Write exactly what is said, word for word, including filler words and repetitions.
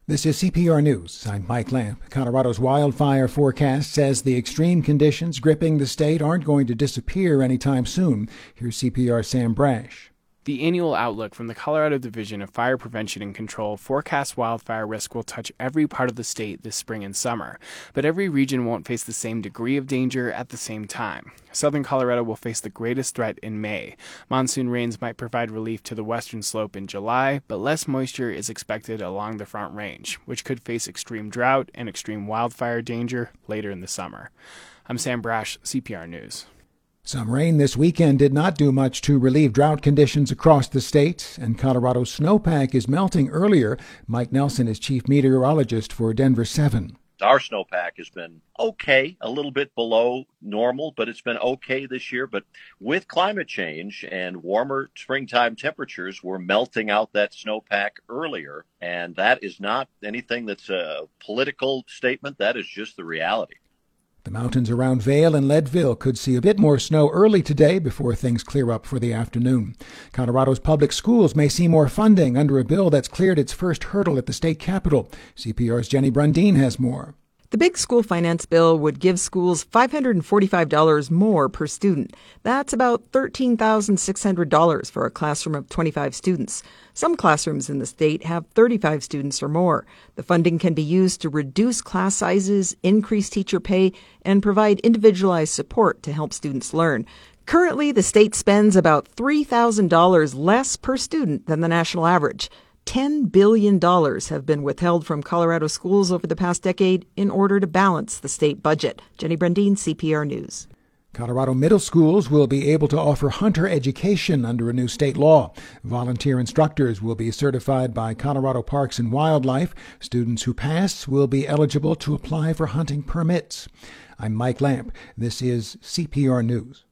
This is C P R News. I'm Mike Lamp. Colorado's wildfire forecast says the extreme conditions gripping the state aren't going to disappear anytime soon. Here's C P R's Sam Brash. The annual outlook from the Colorado Division of Fire Prevention and Control forecasts wildfire risk will touch every part of the state this spring and summer, but every region won't face the same degree of danger at the same time. Southern Colorado will face the greatest threat in May. Monsoon rains might provide relief to the western slope in July, but less moisture is expected along the Front Range, which could face extreme drought and extreme wildfire danger later in the summer. I'm Sam Brash, C P R News. Some rain this weekend did not do much to relieve drought conditions across the state, and Colorado's snowpack is melting earlier. Mike Nelson is chief meteorologist for Denver seven. Our snowpack has been okay, a little bit below normal, but it's been okay this year. But with climate change and warmer springtime temperatures, we're melting out that snowpack earlier. And that is not anything that's a political statement. That is just the reality. The mountains around Vail and Leadville could see a bit more snow early today before things clear up for the afternoon. Colorado's public schools may see more funding under a bill that's cleared its first hurdle at the state capitol. C P R's Jenny Brundin has more. The big school finance bill would give schools five hundred forty-five dollars more per student. That's about thirteen thousand six hundred dollars for a classroom of twenty-five students. Some classrooms in the state have thirty-five students or more. The funding can be used to reduce class sizes, increase teacher pay, and provide individualized support to help students learn. Currently, the state spends about three thousand dollars less per student than the national average. ten billion dollars have been withheld from Colorado schools over the past decade in order to balance the state budget. Jenny Brundin, C P R News. Colorado middle schools will be able to offer hunter education under a new state law. Volunteer instructors will be certified by Colorado Parks and Wildlife. Students who pass will be eligible to apply for hunting permits. I'm Mike Lamp. This is C P R News.